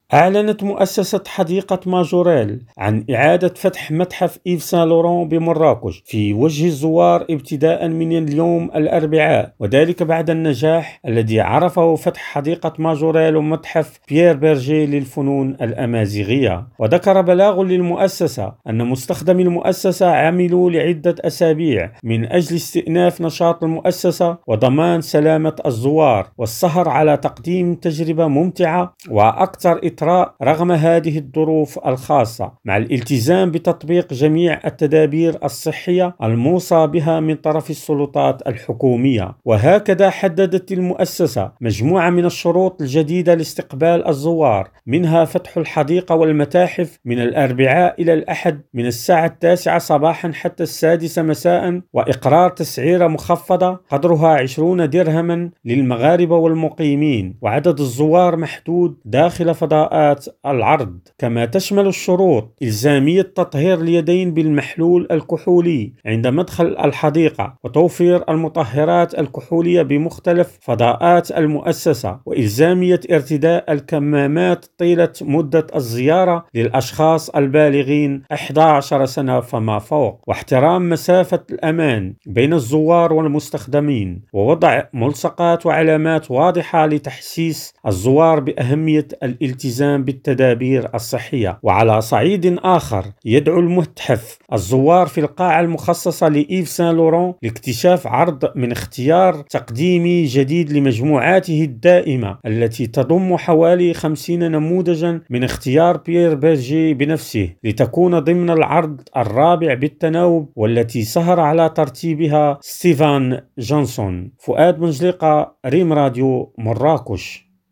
أعلنت مؤسسة حديقة ماجوريل عن إعادة فتح متحف إيف سان لوران بمراكش في وجه الزوار ابتداء من اليوم الأربعاء، وذلك بعد النجاح الذي عرفه فتح حديقة ماجوريل ومتحف بيير بيرجي للفنون الأمازيغية. وذكر بلاغ للمؤسسة أن مستخدمي المؤسسة عملوا لعدة أسابيع من أجل استئناف نشاط المؤسسة وضمان سلامة الزوار والسهر على تقديم تجربة ممتعة وأكثر رغم هذه الظروف الخاصة، مع الالتزام بتطبيق جميع التدابير الصحية الموصى بها من طرف السلطات الحكومية. وهكذا حددت المؤسسة مجموعة من الشروط الجديدة لاستقبال الزوار، منها فتح الحديقة والمتاحف من الأربعاء إلى الأحد من الساعة 9 صباحا حتى 6 مساء، وإقرار تسعيرة مخفضة قدرها 20 درهما للمغاربة والمقيمين، وعدد الزوار محدود داخل فضاءات العرض. كما تشمل الشروط إلزامية تطهير اليدين بالمحلول الكحولي عند مدخل الحديقة، وتوفير المطهرات الكحولية بمختلف فضاءات المؤسسة، وإلزامية ارتداء الكمامات طيلة مدة الزيارة للأشخاص البالغين 11 سنة فما فوق، واحترام مسافة الأمان بين الزوار والمستخدمين، ووضع ملصقات وعلامات واضحة لتحسيس الزوار بأهمية الالتزام بالتدابير الصحية. وعلى صعيد آخر، يدعو المتحف الزوار في القاعة المخصصة لإيف سان لوران لاكتشاف عرض من اختيار تقديمي جديد لمجموعاته الدائمة التي تضم حوالي 50 نموذجا من اختيار بيير بيرجي بنفسه، لتكون ضمن العرض الرابع بالتناوب، والتي سهر على ترتيبها ستيفان جونسون. فؤاد منجلقة، ريم راديو، مراكش.